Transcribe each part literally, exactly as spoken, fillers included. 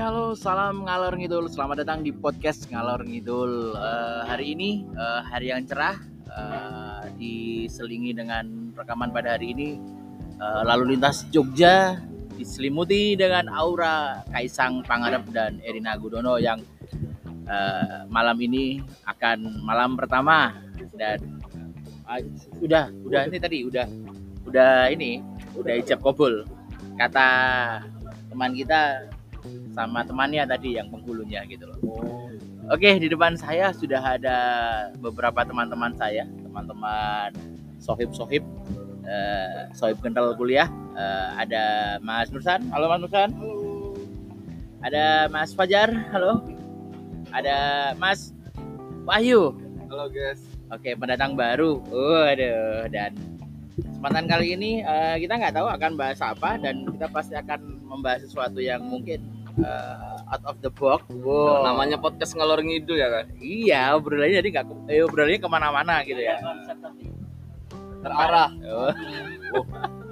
halo, salam ngalor ngidul. Selamat datang di podcast ngalor ngidul. Uh, hari ini uh, hari yang cerah, uh, diselingi dengan rekaman pada hari ini. Uh, lalu lintas Jogja diselimuti dengan aura Kaisang Pangarep dan Erina Gudono yang uh, malam ini akan malam pertama dan uh, udah udah ini tadi udah udah ini udah ijab kabul kata teman kita sama temannya tadi yang penghulunya gitu loh. Oke, di depan saya sudah ada beberapa teman-teman saya, teman-teman sohib-sohib, uh, sohib kental kuliah. Uh, ada Mas Nursan, halo Mas Nursan. Halo. Ada Mas Fajar, halo. Ada Mas Wahyu. Halo guys. Oke, pendatang baru. Waduh, dan kesempatan kali ini uh, kita nggak tahu akan bahas apa dan kita pasti akan membahas sesuatu yang mungkin uh, out of the box. Wow. Namanya podcast ngalor ngidul ya kan? Iya, obrolannya jadi nggak eh, obrolannya kemana-mana gitu ya. Terarah. Oh. Oh.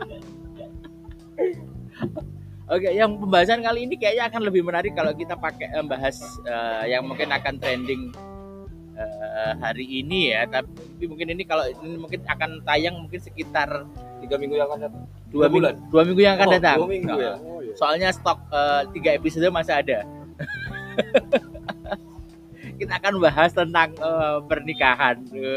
Oke, yang pembahasan kali ini kayaknya akan lebih menarik kalau kita pakai membahas uh, yang mungkin akan trending uh, hari ini ya. Tapi mungkin ini kalau ini mungkin akan tayang mungkin sekitar tiga minggu yang akan datang. Dua bulan. Minggu, dua minggu yang akan oh, datang. Dua minggu ya. Oh, iya. Soalnya stok uh, tiga episode masih ada. Kita akan bahas tentang uh, pernikahan.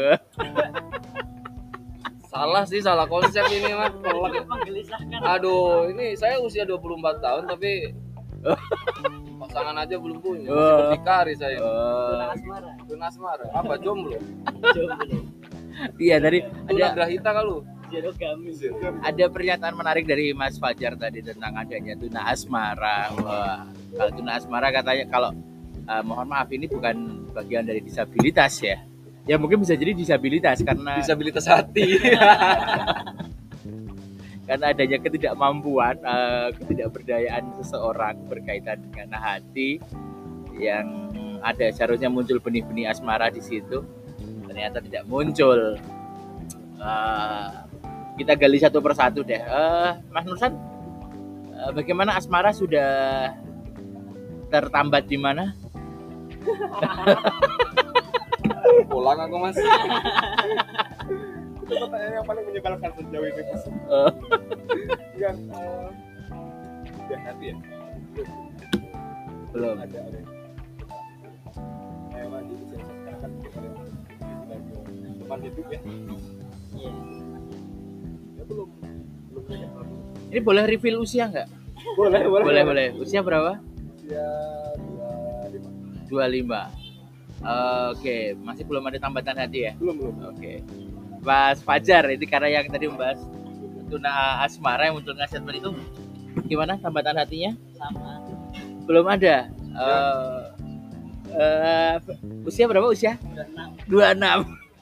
Salah sih, salah konsep ini mah. Aduh, ini saya usia dua puluh empat tahun tapi pasangan aja belum punya. Masih oh. berdikari saya. Oh. Tuna asmara. Tuna asmara. Apa jomblo? Jomblo. Iya, dari Tuna grahita kalau. Ada pernyataan menarik dari Mas Fajar tadi tentang adanya tuna asmara. Wah, kalau tuna asmara katanya kalau uh, mohon maaf ini bukan bagian dari disabilitas ya. Ya mungkin bisa jadi disabilitas karena disabilitas hati. Karena adanya ketidakmampuan, uh, ketidakberdayaan seseorang berkaitan dengan hati yang ada seharusnya muncul benih-benih asmara di situ, ternyata tidak muncul. Uh, kita gali satu persatu deh. Uh, Mas Nursan, uh, bagaimana asmara sudah tertambat di mana? Pulang aku mas. Itu pertanyaan yang paling menyebalkan sejauh ini mas. Uh. Yang uh, udah hati ya? Belum. Ada ada. Saya lagi bisa sekarang kan teman hidup ya. Iya. Ya belum belum banyak lagi. Ini boleh reveal usia nggak? Boleh boleh. Boleh boleh. Usia berapa? Usia dua lima. dua puluh lima. Uh, Oke, okay. Masih belum ada tambatan hati ya? Belum belum. Oke. Okay. Mas Fajar, ini karena yang tadi membahas tuna asmara yang muncul nasihat itu, gimana tambatan hatinya? Sama. Belum ada. Uh, uh, usia berapa usia? dua puluh enam.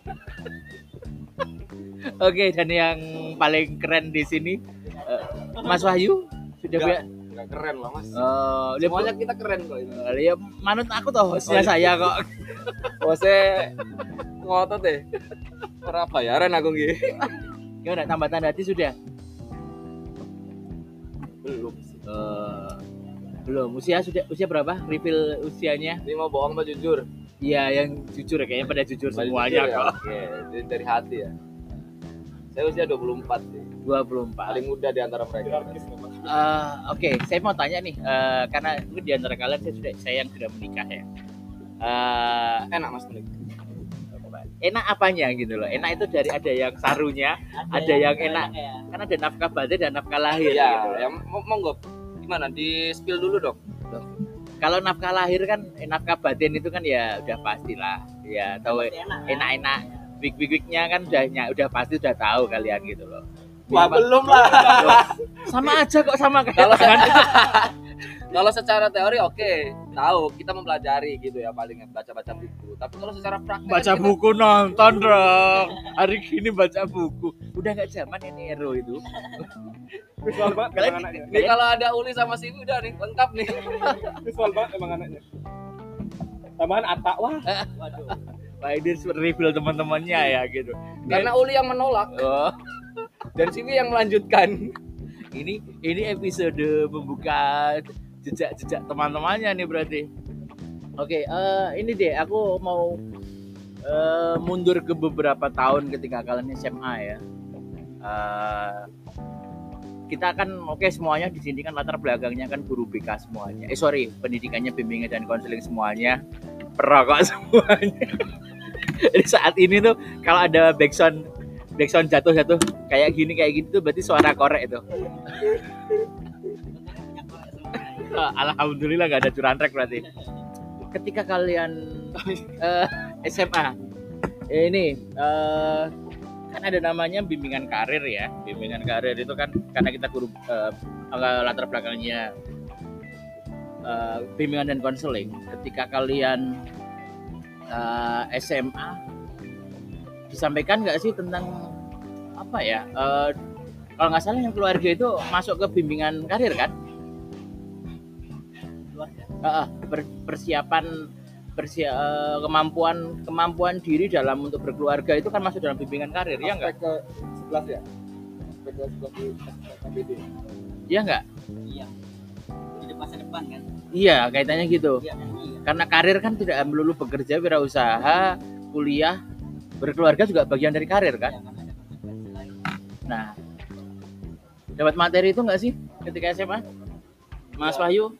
Oke, okay, dan yang paling keren di sini uh, Mas Wahyu sudah punya. Nggak keren lah mas. Uh, Semuanya kita keren kok ini. Uh, ya manut aku toh, usia oh, saya kok. Bose ngotot deh. Ora bayaran aku nggih. Gimana tambatan hati sudah? Belum. Uh, belum. Usia sudah usia berapa? Reveal usianya? Ini mau bohong apa jujur? Iya, yang jujur kayaknya pada jujur Pada semuanya jujur, kok. Ya? Oke, dari hati ya. Saya usia dua puluh empat sih. dua puluh empat. Paling muda di antara mereka. Uh, Oke, okay. Saya mau tanya nih, uh, karena mungkin di antara kalian saya sudah saya yang sudah menikah ya. Uh, Enak mas menikah. Enak apanya gitu loh? Enak itu dari ada yang sarunya, ada, ada yang, yang enak. Ya. Kan ada nafkah batin dan nafkah lahir. Ya, gitu. yang monggo. Gimana? Di spill dulu dong. Kalau nafkah lahir kan, eh, nafkah batin itu kan ya udah pastilah. Ya tahu enak-enak. Wik-wik-wiknya kan udah udah pasti udah tahu kalian gitu loh. Wah, belum lah. Sama aja kok sama kayak kalau kalau secara teori oke, okay, tahu kita mempelajari gitu ya paling baca-baca buku. Tapi kalau secara praktek baca kita... buku nonton dong. Hari gini baca buku. Udah enggak zaman ini Ero itu. Visual banget kalian anaknya. Nih kalau ada Uli sama Siwi udah nih lengkap nih. Visual banget emang anaknya. Tambahan Atta wah. Waduh. Pak Idir reveal teman-temannya ya gitu. Karena Uli yang menolak. Oh. Dan Siwi yang melanjutkan. Ini ini episode membuka jejak-jejak teman-temannya nih berarti. Oke, eh, ini deh aku mau eh, mundur ke beberapa tahun ketika kalian S M A ya. Eh, kita kan oke semuanya di sini kan latar belakangnya kan guru B K semuanya. Eh sorry, pendidikannya bimbingan dan konseling semuanya, perokok semuanya. Jadi saat ini tuh kalau ada backsound backsound jatuh-jatuh kayak gini kayak gitu tuh berarti suara korek itu. Alhamdulillah gak ada curantrek berarti. Ketika kalian uh, S M A ini uh, kan ada namanya bimbingan karir ya. Bimbingan karir itu kan karena kita guru uh, latar belakangnya uh, bimbingan dan konseling. Ketika kalian uh, S M A disampaikan nggak sih tentang apa ya? Uh, kalau nggak salah yang keluarga itu masuk ke bimbingan karir kan? Uh, persiapan persia, uh, kemampuan kemampuan diri dalam untuk berkeluarga itu kan masuk dalam bimbingan karir ya nggak? ke sebelas ya. Aspek ke sebelas di K B D. Iya nggak? Iya. Di masa depan kan. Iya kaitannya gitu. Iya kan. Iya. Karena karir kan tidak melulu bekerja, wirausaha, kuliah, berkeluarga juga bagian dari karir kan. Iya, kan ada konsekuensi lain. Nah, dapat materi itu nggak sih ketika S M A, Mas Wahyu?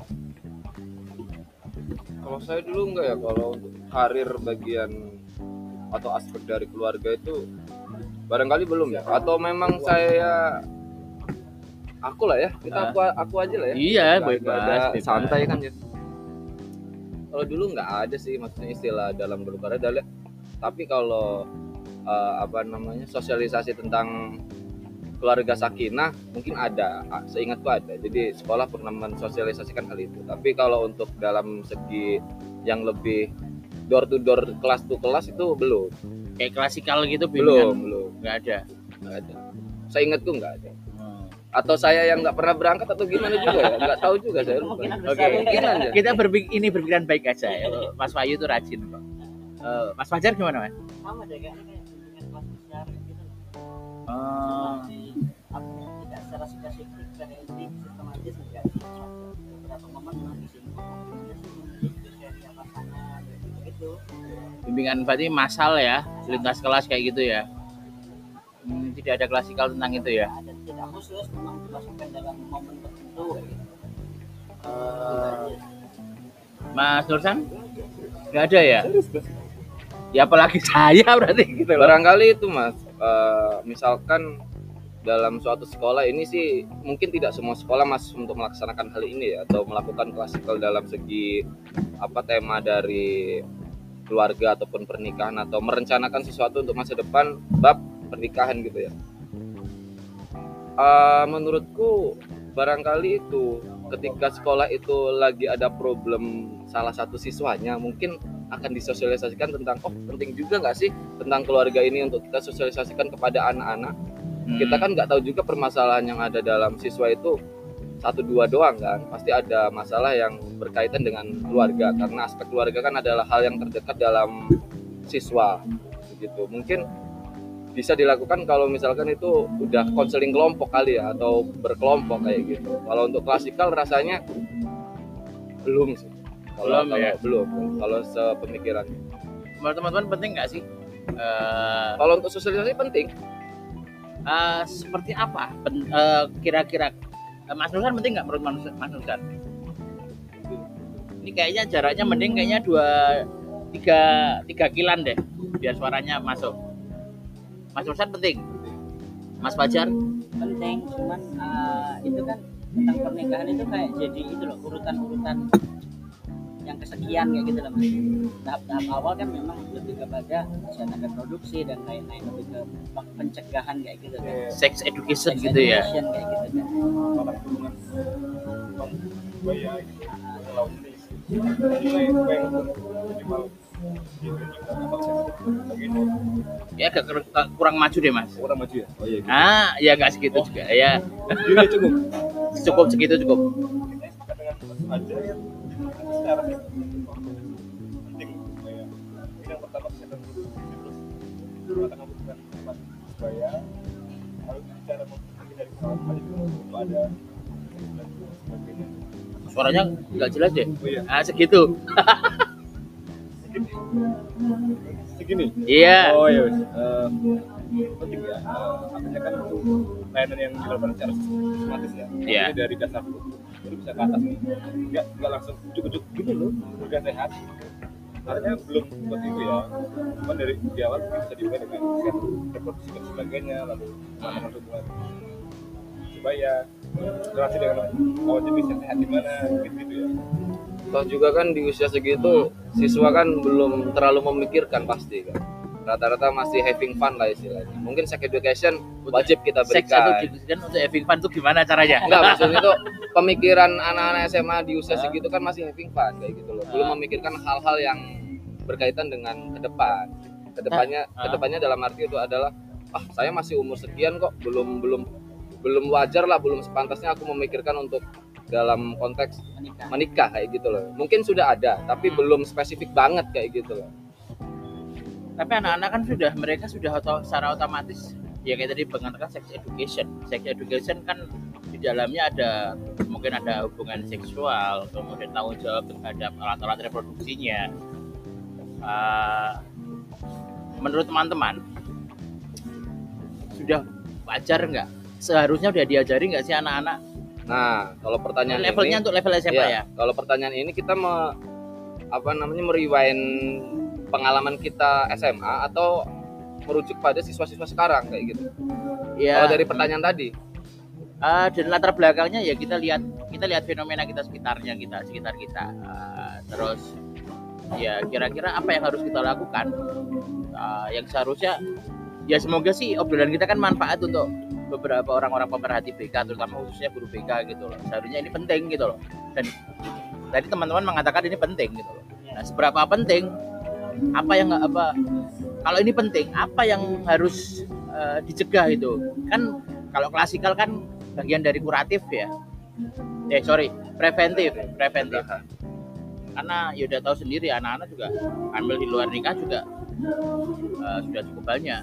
Kalau saya dulu enggak ya, kalau untuk karir bagian atau aspek dari keluarga itu barangkali belum ya, atau memang saya aku lah ya, kita aku aku aja lah ya. Iya, Nggak- nggak ada bebas, santai kan ya. Kalau dulu nggak ada sih maksudnya istilah dalam berkarya dalil, tapi kalau eh, apa namanya sosialisasi tentang keluarga sakinah mungkin ada, seingatku ada. Jadi sekolah pernah mensosialisasikan hal itu. Tapi kalau untuk dalam segi yang lebih door to door, kelas to kelas itu belum. Kayak klasikal gitu Belum, bimbingan belum. nggak ada. Nggak ada. Seingatku nggak ada. Hmm. Atau saya yang nggak pernah berangkat atau gimana juga ya? Nggak tahu juga saya. lupa. Kemungkinan Oke, besar. Mungkin aja. kita berpikir ini berpikiran baik aja. Ya. Mas Wahyu tuh rajin kok. Eh, Mas Fajar gimana Mas? Sama deh kayaknya kayak bimbingan kelas besar gitu loh. Oh, Di apa tidak secara spesifik karena ini sistematis enggak sih. Beberapa momen memang di sini ngomongnya sih kriteria pasangan gitu. bimbingan berarti massal ya, lintas kelas kayak gitu ya. Hmm, tidak ada klasikal tentang itu ya. Ada tidak khusus memang dimasukkan dalam momen tertentu gitu. Eh, Mas Nursan? Nggak ada ya? Ya apalagi saya berarti gitu loh. Barangkali itu mas, eh, misalkan dalam suatu sekolah ini sih mungkin tidak semua sekolah mas untuk melaksanakan hal ini ya, atau melakukan klasikal dalam segi apa tema dari keluarga ataupun pernikahan atau merencanakan sesuatu untuk masa depan bab pernikahan gitu ya. Eh, menurutku barangkali itu ketika sekolah itu lagi ada problem salah satu siswanya mungkin akan disosialisasikan tentang oh penting juga nggak sih tentang keluarga ini untuk kita sosialisasikan kepada anak-anak. Hmm. Kita kan nggak tahu juga permasalahan yang ada dalam siswa itu satu dua doang kan, pasti ada masalah yang berkaitan dengan keluarga karena aspek keluarga kan adalah hal yang terdekat dalam siswa begitu. Mungkin bisa dilakukan kalau misalkan itu udah konseling kelompok kali ya, atau berkelompok kayak gitu. Kalau untuk klasikal rasanya belum sih. Kalau Belum, kalau ya? belum, kalau sepemikiran. Menurut teman-teman penting nggak sih? Eh, Kalau untuk sosialisasi penting. eh, seperti apa? Pen- eh, kira-kira eh, Mas Nursan penting nggak menurut Mas Mas Nursan? Ini kayaknya jaraknya mending kayaknya dua tiga tiga kilan deh biar suaranya masuk. Mas Nursan penting. Mas Fajar? Penting cuman uh, itu kan tentang pernikahan itu kayak jadi itu loh urutan-urutan yang kesekian kayak gitu loh mas. Tahap-tahap awal kan memang lebih kepada kesehatan reproduksi dan lain-lain, lebih ke pencegahan kayak gitu kan. Sex education Sex gitu ya. education kayak gitu kan. Malah hubungan buaya ke laut ini nilai supaya minimal Ya agak kur- kurang maju deh Mas. orang maju ya. Oh iya. Gitu. Ah, ya nggak segitu juga ya. Ini cukup. Cukup segitu cukup. Kita sepakat dengan Mas aja ya. Secara penting supaya ini yang pertama kesehatan reproduksi, terus matang hubungan tempat supaya harus bicara menghindari hal-hal itu untuk ada dan sebagainya. Suaranya nggak jelas deh. Oh iya. Ah, segitu. Segini. Segini. Iya. Oh iya. wes. Eh, penting ya. Eh, artinya kan untuk layanan yang dilakukan secara sistematis ya. Iya. Jadi dari dasar itu bisa ke atas nih. Enggak enggak langsung cukup-cukup gini loh. Udah sehat. Artinya belum seperti itu ya. Cuma dari di awal mungkin bisa dimulai dengan siap reproduksi dan sebagainya, lalu mana hubungan supaya relasi dengan lawan jenis yang sehat di mana, gitu ya. Toh juga kan di usia segitu siswa kan belum terlalu memikirkan pasti kan. Rata-rata masih having fun lah istilahnya. Mungkin sex education wajib kita Sex berikan. education untuk having fun tuh gimana caranya? Enggak, maksudnya itu pemikiran anak-anak S M A di usia segitu kan masih having fun kayak gitu loh. Belum memikirkan hal-hal yang berkaitan dengan ke depan. Kedepannya, Ah. kedepannya dalam arti itu adalah, ah saya masih umur sekian kok, belum belum belum wajar lah, belum sepantasnya aku memikirkan untuk dalam konteks Menikah. menikah kayak gitu loh. Mungkin sudah ada, tapi Hmm. belum spesifik banget kayak gitu loh. Tapi anak-anak kan sudah mereka sudah auto, secara otomatis ya kayak tadi mengatakan sex education. Sex education kan di dalamnya ada mungkin ada hubungan seksual, kemudian tanggung jawab terhadap alat-alat reproduksinya. Uh, menurut teman-teman sudah wajar nggak? Seharusnya udah diajari nggak sih anak-anak? Nah, kalau pertanyaan Levelnya ini, untuk level S M A iya, ya? kalau pertanyaan ini kita me, apa namanya merewind pengalaman kita S M A atau merujuk pada siswa-siswa sekarang kayak gitu. Ya. Kalau dari pertanyaan tadi, Uh, dan latar belakangnya ya kita lihat kita lihat fenomena kita sekitarnya kita sekitar kita uh, terus ya kira-kira apa yang harus kita lakukan uh, yang seharusnya ya semoga sih obrolan kita kan manfaat untuk beberapa orang-orang pemerhati B K terutama khususnya guru B K gitu loh. Seharusnya ini penting gitu loh, dan tadi teman-teman mengatakan ini penting gitu loh. Nah seberapa penting, apa yang nggak apa kalau ini penting apa yang harus uh, dicegah itu kan. Kalau klasikal kan bagian dari kuratif ya, eh sorry preventif, preventif. Karena ya udah tahu sendiri anak-anak juga hamil di luar nikah juga uh, sudah cukup banyak.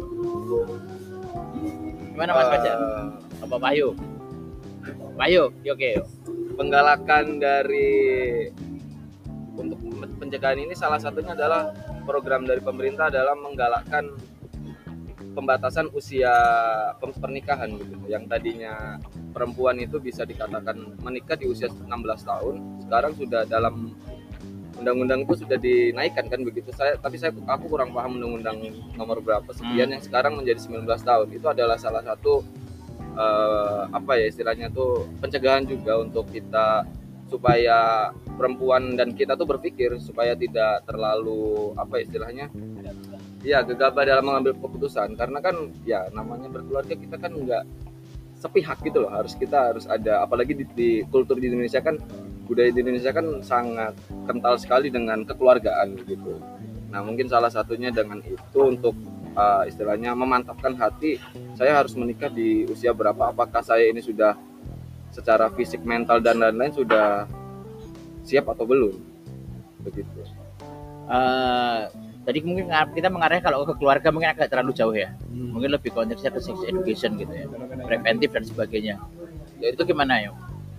Gimana Mas Fajar? eh, Apa Pak Yu? Pak Yu, yuk, oke. Yuk. penggalakan dari untuk pencegahan ini salah satunya adalah program dari pemerintah adalah menggalakkan pembatasan usia pernikahan gitu. Yang tadinya perempuan itu bisa dikatakan menikah di usia enam belas tahun, sekarang sudah dalam undang-undang itu sudah dinaikkan kan begitu. Saya tapi saya aku kurang paham undang-undang nomor berapa sekian Hmm. yang sekarang menjadi sembilan belas tahun. Itu adalah salah satu eh, apa ya istilahnya tuh pencegahan juga untuk kita supaya perempuan dan kita tuh berpikir supaya tidak terlalu apa istilahnya ya gegabah dalam mengambil keputusan, karena kan ya namanya berkeluarga kita kan nggak sepihak gitu loh, harus kita harus ada apalagi di, di kultur di Indonesia kan, budaya di Indonesia kan sangat kental sekali dengan kekeluargaan gitu. Nah mungkin salah satunya dengan itu untuk uh, istilahnya memantapkan hati, saya harus menikah di usia berapa, apakah saya ini sudah secara fisik, mental dan lain-lain sudah siap atau belum begitu. Uh, tadi mungkin kita mengarahnya kalau ke keluarga mungkin agak terlalu jauh ya. Mungkin lebih konteksnya ke sex education gitu ya, preventif dan sebagainya. Ya itu gimana ya?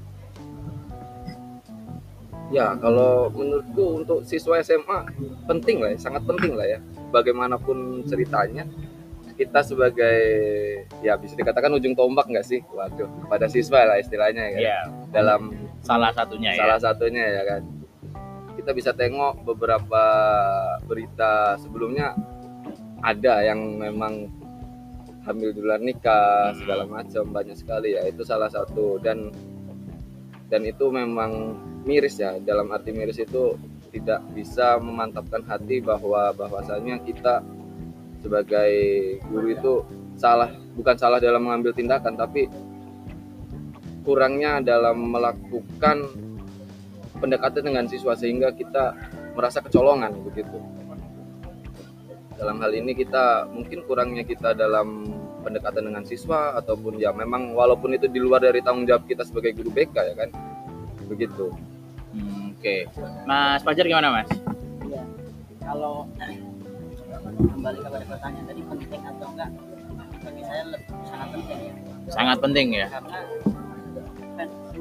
Ya kalau menurutku untuk siswa S M A penting lah ya, sangat penting lah ya. Bagaimanapun ceritanya, kita sebagai ya bisa dikatakan ujung tombak nggak sih? Waduh, kepada siswa lah istilahnya ya kan. Ya, Dalam salah satunya ya. salah satunya ya kan. Kita bisa tengok beberapa berita sebelumnya ada yang memang hamil di luar nikah segala macam, banyak sekali ya, itu salah satu dan dan itu memang miris ya, dalam arti miris itu tidak bisa memantapkan hati bahwa bahwasanya kita sebagai guru itu salah, bukan salah dalam mengambil tindakan tapi kurangnya dalam melakukan pendekatan dengan siswa sehingga kita merasa kecolongan begitu. Dalam hal ini kita mungkin kurangnya kita dalam pendekatan dengan siswa ataupun ya memang walaupun itu di luar dari tanggung jawab kita sebagai guru B K ya kan. Begitu. Hmm, Oke. Okay. Mas Fajar gimana Mas? Iya. Kalau kembali kepada pertanyaan tadi penting atau enggak, bagi saya lebih sangat penting ya. Sangat penting ya. Karena kan semua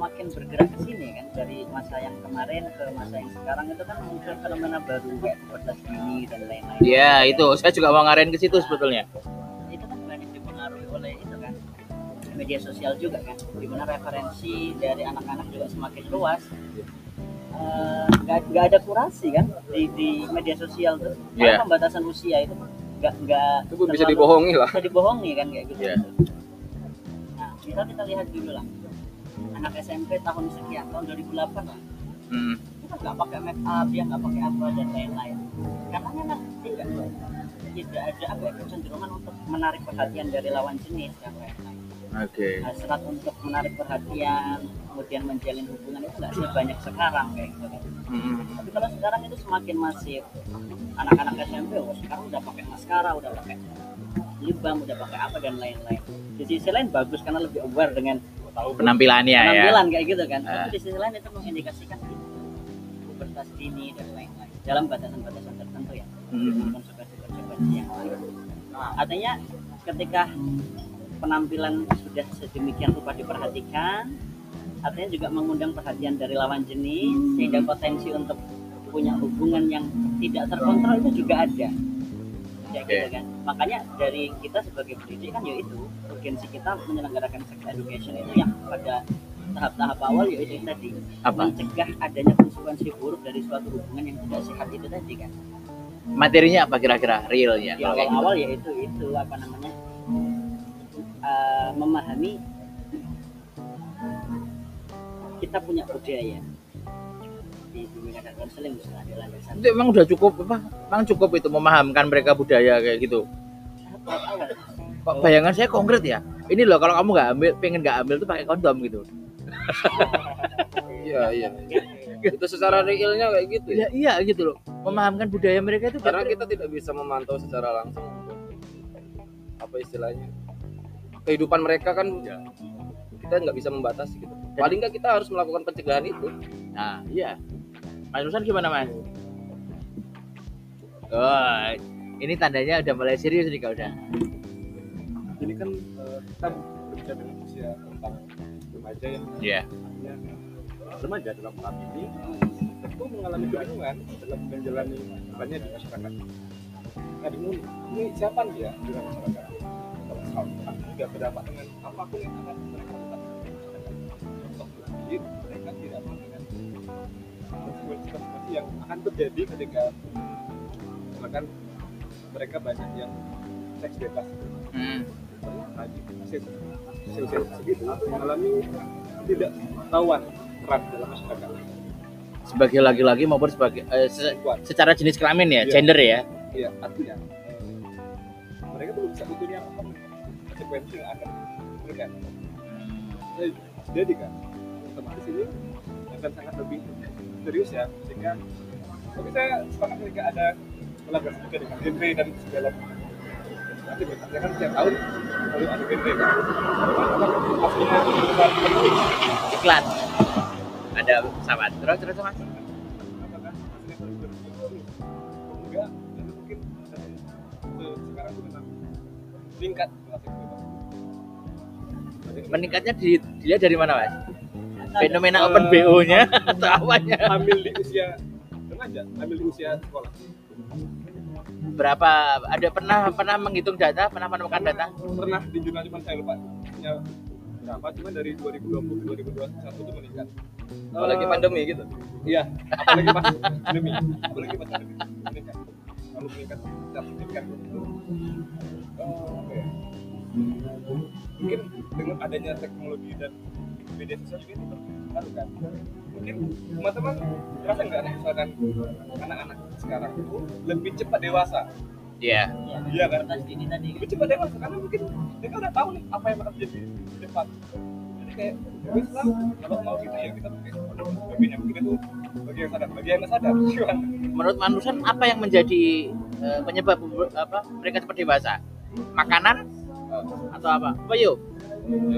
semakin bergerak ke sini kan, dari masa yang kemarin ke masa yang sekarang itu kan muncul fenomena baru kayak pubertas dini dan lain-lain. Iya, itu saya juga mau ngarahin ke situ sebetulnya. Itu kan banyak dipengaruhi oleh itu kan media sosial juga kan, di mana referensi dari anak-anak juga semakin luas. Nggak uh, nggak ada kurasi kan di, di media sosial tuh, karena Yeah. pembatasan usia itu nggak nggak Itu pun bisa terlalu- dibohongi lah. bisa dibohongi kan kayak gitu. Yeah. Nah, kita kita lihat dulu lah, anak S M P tahun sekian, tahun dua ribu delapan lah, Hmm. kita nggak pakai make up, dia nggak pakai apa dan lain-lain. Karena memang tidak tidak ada apa ya, kecenderungan untuk menarik perhatian dari lawan jenis dan lain-lain. Oke. Hasrat untuk menarik perhatian, kemudian menjalin hubungan itu nggak sebanyak sekarang kayak gitu kan. Hmm. Tapi kalau sekarang itu semakin masif, anak-anak S M P oh, sekarang udah pakai maskara, udah pakai lip balm, udah pakai apa dan lain-lain. Di sisi lain bagus karena lebih aware dengan Penampilannya ya. penampilan kayak gitu kan. Ah. Tapi di sisi lain itu mengindikasikan itu pubertas dini dan lain-lain dalam batasan-batasan tertentu ya. Hmm. Konsekuensi-konsekuensi yang lain. Nah, artinya ketika penampilan sudah sedemikian rupa diperhatikan, artinya juga mengundang perhatian dari lawan jenis, sehingga potensi untuk punya hubungan yang tidak terkontrol itu juga ada. Ya Oke. gitu kan. Makanya dari kita sebagai pendidik kan yaitu urgensi kita menyelenggarakan sex education itu yang pada tahap-tahap awal yaitu tadi Apa? mencegah adanya konsekuensi buruk dari suatu hubungan yang tidak sehat itu tadi kan. Materinya apa kira-kira realnya? Di kalau kayak gitu? awal-awal yaitu itu apa namanya uh, memahami kita punya budaya di bimbingan dan konseling misalnya di landasan Itu emang udah cukup apa? Emang cukup itu memahamkan mereka budaya kayak gitu. tahap awal. Kok bayangan saya konkret ya. Ini loh kalau kamu nggak ambil, pengen nggak ambil tuh pakai kondom gitu. Iya, iya. Itu secara realnya kayak gitu ya. Ya iya gitu loh. Memahamkan budaya mereka itu Karena kira-kira- kita tidak bisa memantau secara langsung apa istilahnya kehidupan mereka kan kita nggak bisa membatasi gitu. Paling nggak kita harus melakukan pencegahan itu. Nah, iya. Mas Rusan gimana, Mas? Oh, ini tandanya udah mulai serius nih kalau udah. Ini kan eh, kita berbicara dengan usia tentang remaja ya. Iya. Artinya remaja dalam tahap ini tentu mengalami kebingungan dalam menjalani kehidupannya di masyarakat. Nah, bingung ini siapa dia di dalam masyarakat? Kalau tidak berdampak dengan apapun yang akan mereka lakukan. Untuk berpikir mereka tidak mau dengan konsekuensi-konsekuensi yang akan terjadi ketika misalkan mereka banyak yang seks bebas. Hmm. Tadi masih usia segitu mengalami tidak tahuan peran dalam masyarakat. Sebagai laki-laki maupun sebagai eh, se- Perempuan. secara jenis kelamin ya, Iya. gender ya. Iya, artinya eh, mereka belum bisa tentunya apa konsekuensi yang akan diberikan. Jadi, jadi kan otomatis ini akan sangat lebih serius ya ketika tapi saya sepakat ketika ada kolaborasi juga dengan genre dan segala nanti berarti kan setiap tahun lalu ada genre kan aslinya bukan penulis Iklan. Ada pesawat. Terus terus Mas. apakah aslinya penulis enggak dan mungkin eh, sekarang itu memang meningkat kelas itu Meningkatnya di- dilihat dari mana, Mas? Fenomena Eh, open B O-nya atau apanya? hamil di usia remaja, hamil di usia sekolah. Berapa ada pernah pernah menghitung data, pernah menemukan data? Pernah di jurnal cuman saya lupa punya berapa, cuma dari dua ribu dua puluh dua ribu dua puluh satu itu meningkat. Apalagi Eh, pandemi gitu. Iya, apalagi pas pandemi, apalagi pas pandemi meningkat. Lalu meningkat secara signifikan. Oh, oke. Mungkin dengan adanya teknologi dan media sosial juga itu berpengaruh kan. Mungkin teman-teman merasa nggak misalkan anak-anak sekarang itu lebih cepat dewasa. Iya. Iya kan? Pubertas dini tadi kan. Lebih cepat dewasa karena mungkin mereka udah tahu nih apa yang akan terjadi di depan. Jadi kayak wis lah, kalau mau gitu ya kita pakai kondom dan sebagainya. Mungkin itu bagi yang sadar, bagi yang nggak sadar. Gimana? Menurut manusia apa yang menjadi eh, penyebab apa mereka cepat dewasa? Makanan atau apa? Apa yuk? Eh,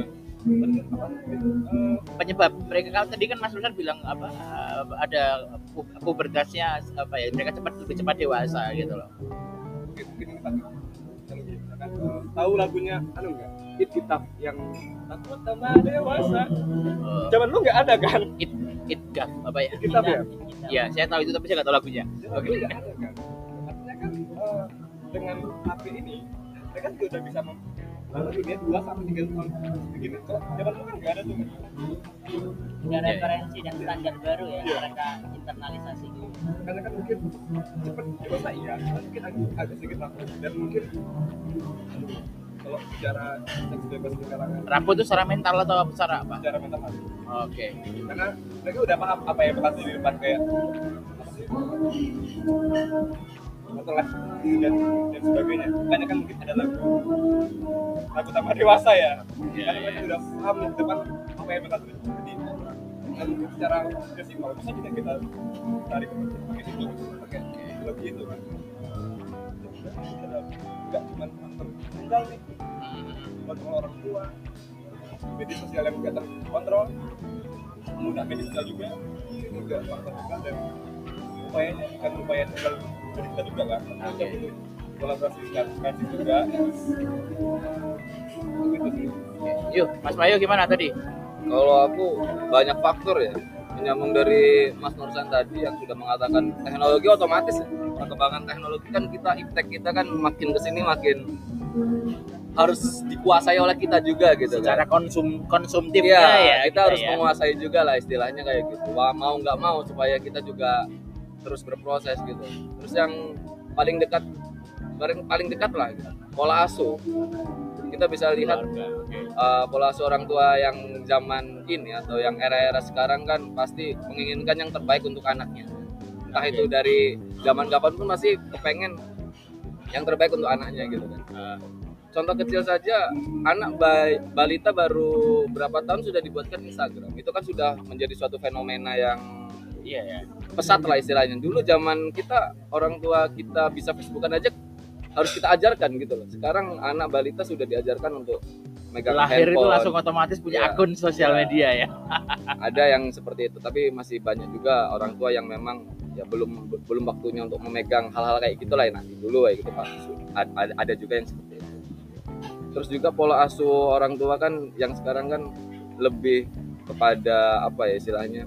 Penyebab mereka kalau tadi kan Mas Rusan bilang apa eh, ada pu- pubertasnya apa ya mereka cepat lebih cepat dewasa gitu loh. mungkin mungkin ini tadi. Misalkan, eh, tahu lagunya anu enggak? it kitab yang takut sama dewasa. Oh. Zaman lu nggak ada kan? It it gaf apa ya? It kitab ya? Iya, saya tahu itu tapi saya nggak tahu lagunya. Zaman dulu nggak ada kan? Artinya kan eh, dengan H P ini mereka juga udah bisa mem- lalu dia dua sampai tiga tahun begini kok zaman dulu kan nggak ada tuh. Punya referensi dan standar baru ya Iya. mereka internalisasi. Karena kan mungkin cepet dewasa iya, tapi mungkin agak, agak sedikit rapuh dan mungkin aduh, kalau bicara seks bebas di kalangan Rapuh itu secara mental atau secara apa? secara mental hati. Oke. Karena mereka udah paham apa yang bakal di depan kayak apa sih masalah dan dan sebagainya. Makanya kan mungkin ada lagu lagu tambah dewasa ya. Iya, Karena iya. mereka udah paham nih di depan apa yang bakal terjadi. Dan mungkin secara simpel bisa tidak kita tarik ke situ pakai lagi itu kan. Enggak cuma faktor tunggal nih, kontrol orang tua, media sosial yang nggak terkontrol, mudah media sosial juga, itu juga faktor tunggal dan upayanya kan upaya tunggal dari kita juga kan. Oke. Itu kolaborasi sekalian juga. Begitu sih. Yuk, Mas Bayu gimana tadi? Kalau aku banyak faktor ya, menyambung dari Mas Nursan tadi yang sudah mengatakan teknologi otomatis ya. Perkembangan teknologi kan kita impact kita kan makin kesini makin harus dikuasai oleh kita juga gitu Secara kan. konsum konsumtifnya Iya, ya. kita harus ya. menguasai juga lah istilahnya kayak gitu. Wah, mau nggak mau supaya kita juga terus berproses gitu. Terus yang paling dekat paling paling dekat lah gitu. Pola asuh. Kita bisa lihat uh, pola asuh orang tua yang zaman ini atau yang era-era sekarang kan pasti menginginkan yang terbaik untuk anaknya. Entah itu dari zaman kapan pun masih kepengen yang terbaik untuk anaknya gitu kan. Uh, contoh kecil saja, anak ba- balita baru berapa tahun sudah dibuatkan Instagram. Itu kan sudah menjadi suatu fenomena yang Iya ya. pesat lah istilahnya. Dulu zaman kita orang tua kita bisa Facebookan aja harus kita ajarkan gitu loh. Sekarang anak balita sudah diajarkan untuk megang Lahir handphone. itu langsung otomatis punya Iya. akun sosial Iya. media ya. Ada yang seperti itu, tapi masih banyak juga orang tua yang memang ya belum belum waktunya untuk memegang hal-hal kayak gitu lah, nanti dulu kayak gitu Pak. Ada, ada juga yang seperti itu. Terus juga pola asuh orang tua kan yang sekarang kan lebih kepada apa ya istilahnya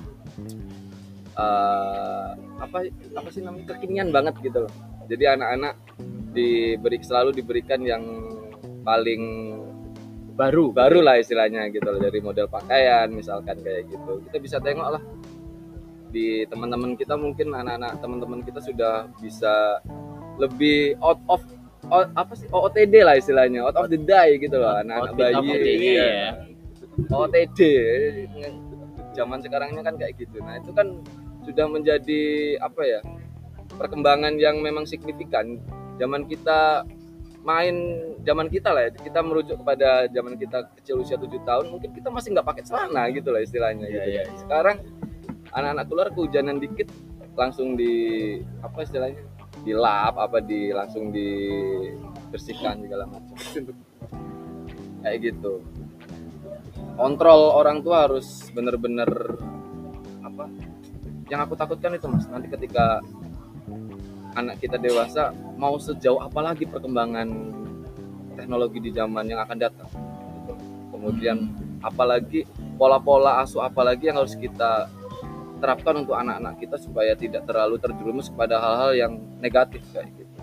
uh, apa apa sih namanya kekinian banget gitu loh. Jadi anak-anak diberi selalu diberikan yang paling Baru. baru lah istilahnya gitu loh, dari model pakaian misalkan kayak gitu. Kita bisa tengok lah di teman-teman kita, mungkin anak-anak teman-teman kita sudah bisa lebih out of out, apa sih O O T D lah istilahnya, out of the die gitu loh, anak-anak Outfit of bayi the day, iya. ya. O O T D zaman sekarangnya kan kayak gitu. Nah itu kan sudah menjadi apa ya perkembangan yang memang signifikan. Zaman kita main zaman kita lah ya, kita merujuk kepada zaman kita kecil usia tujuh tahun, mungkin kita masih nggak pakai celana gitu lah istilahnya gitu. Iya, iya. Sekarang anak-anak keluar kehujanan dikit langsung di apa istilahnya dilap apa di langsung dibersihkan segala macam kayak gitu. Kontrol orang tua harus bener-bener apa yang aku takutkan itu Mas, nanti ketika anak kita dewasa mau sejauh apa lagi perkembangan teknologi di zaman yang akan datang. Kemudian apalagi pola-pola asuh apalagi yang harus kita terapkan untuk anak-anak kita supaya tidak terlalu terjerumus kepada hal-hal yang negatif kayak gitu.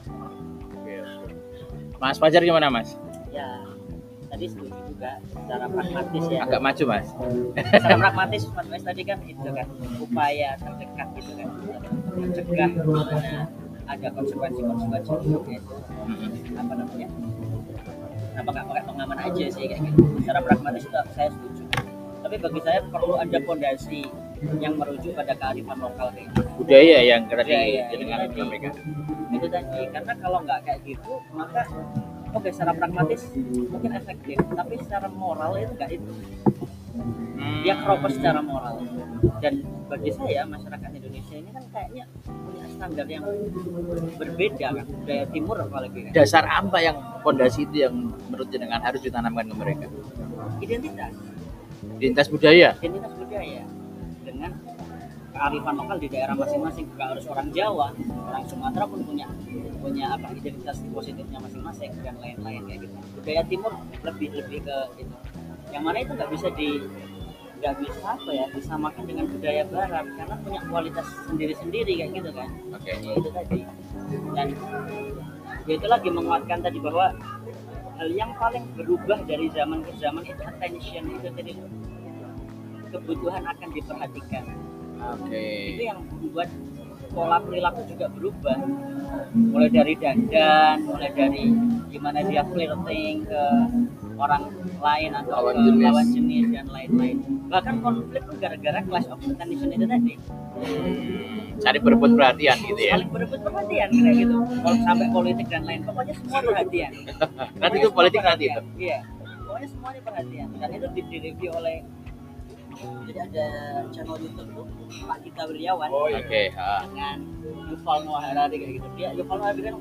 Mas Fajar gimana Mas? Ya tadi setuju juga secara pragmatis ya. Agak maju Mas. Secara pragmatis Mas Wes tadi kan itu kan upaya terdekat gitu kan mencegah mana ada konsekuensi-konsekuensi buruknya itu apa namanya, kenapa nggak pakai pengaman aja sih kayak gitu. Secara pragmatis itu saya setuju, tapi bagi saya perlu ada fondasi yang merujuk pada kearifan lokal kayak gitu. Budaya yang tadi Budaya, dengan itu tadi. mereka. Itu tadi, karena kalau nggak kayak gitu maka oke secara pragmatis mungkin efektif, tapi secara moral itu nggak itu. Dia keropos secara moral. Dan bagi saya masyarakat Indonesia ini kan kayaknya punya standar yang berbeda kan, budaya timur apalagi kan. Dasar apa yang fondasi itu yang menurut jenengan harus ditanamkan ke mereka? Identitas, Identitas budaya. identitas budaya dengan kearifan lokal di daerah masing-masing. Gak harus orang Jawa, orang Sumatera pun punya punya apa identitas positifnya masing-masing dan lain-lain kayak gitu. Budaya Timur lebih lebih ke itu. Yang mana itu nggak bisa di nggak bisa apa ya disamakan dengan budaya Barat karena punya kualitas sendiri-sendiri kayak gitu kan. Oke. Ya, itu tadi. Dan ya itu lagi menguatkan tadi bahwa hal yang paling berubah dari zaman ke zaman itu attention itu tadi, kebutuhan akan diperhatikan. Oke. Itu yang membuat pola perilaku juga berubah, mulai dari dandan, mulai dari gimana dia flirting ke orang lain atau Lawan ke jenis. lawan jenis dan lain-lain. Bahkan konflik pun gara-gara clash of attention itu tadi, Cari berebut perhatian gitu ya. saling berebut perhatian kayak gitu. Kalau sampai politik dan lain, pokoknya semua perhatian. Nanti itu Pokoknya politik semua nanti itu. perhatian. Iya, pokoknya semuanya perhatian. Dan itu di direview oleh, jadi ada channel YouTube tuh Pak Gita Wirjawan Oh iya. Oke, ah. dengan Yuval Noah Harari kayak gitu. Dia Yuval Noah Harari kan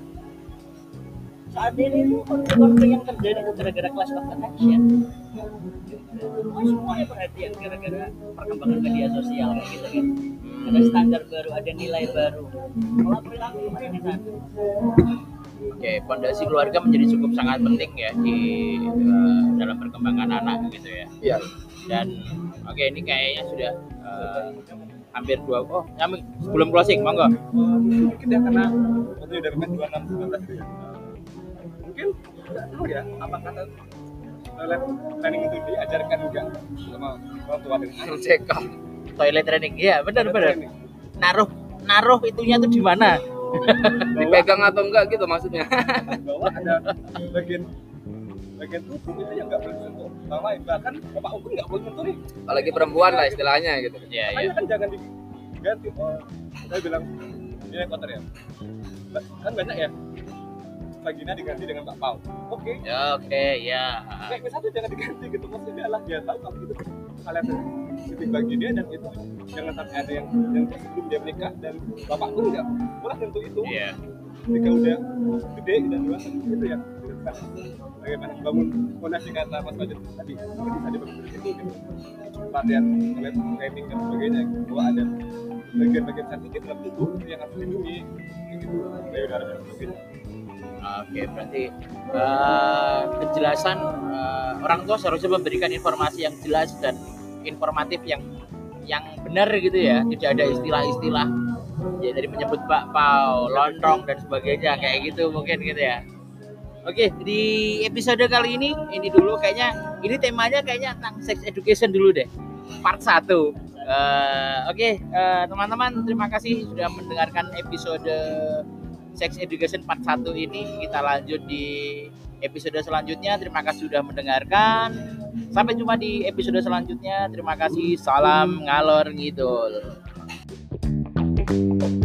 saat ini tuh konflik yang terjadi itu gara-gara clash of attention. Semua semuanya perhatian gara-gara perkembangan media sosial kayak gitu kan. Ada standar baru, ada nilai baru. Kalau perilaku kemarin di sana. Oke, fondasi keluarga menjadi cukup sangat penting ya di eh, dalam perkembangan anak gitu ya. Iya. Dan oke ini kayaknya sudah eh, hampir dua oh kami sebelum closing monggo. Mungkin ya karena waktu udah kan dua enam sembilan belas gitu ya. Mungkin nggak tahu ya apa kata toilet training itu diajarkan juga sama orang tua dengan Cek Toilet training, iya benar toilet benar. training. Naruh naruh itunya tuh di mana? dipegang atau enggak gitu maksudnya. Bahwa ada bagian bagian tubuh itu yang nggak boleh disentuh orang lain, bahkan bapak hukum nggak boleh sentuh nih. Apalagi perempuan lah istilahnya gitu. Iya Makanya iya. kan jangan diganti. Oh, saya bilang ini yang kotor ya. Ba- Kan banyak ya. Vagina diganti dengan bakpao. Oke. Ya, oke ya. Kayak misalnya jangan diganti gitu, maksudnya adalah dia tahu kalau itu hal yang sensitif bagi dia dan itu jangan sampai ada yang yang sebelum dia menikah dan bapak pun nggak boleh tentu itu. Iya. Ketika udah gede dan dewasa itu ya. Bagaimana bangun fondasi kata Mas Fajar tadi bisa dibangun dari situ gitu. Latihan toilet training dan sebagainya bahwa ada bagian-bagian sensitif dalam tubuh yang harus dilindungi gitu. Payudara dan sebagainya. Oke, berarti eh, kejelasan eh, orang tua seharusnya memberikan informasi yang jelas dan informatif yang yang benar gitu ya. Tidak ada istilah-istilah ya dari menyebut bakpao, lontong dan sebagainya kayak gitu mungkin gitu ya. Oke, di episode kali ini ini dulu kayaknya ini temanya kayaknya tentang sex education dulu deh. Part satu. Eh, Oke, eh, teman-teman terima kasih sudah mendengarkan episode Sex Education Part satu ini. Kita lanjut di episode selanjutnya. Terima kasih sudah mendengarkan. Sampai jumpa di episode selanjutnya. Terima kasih. Salam ngalor ngidul.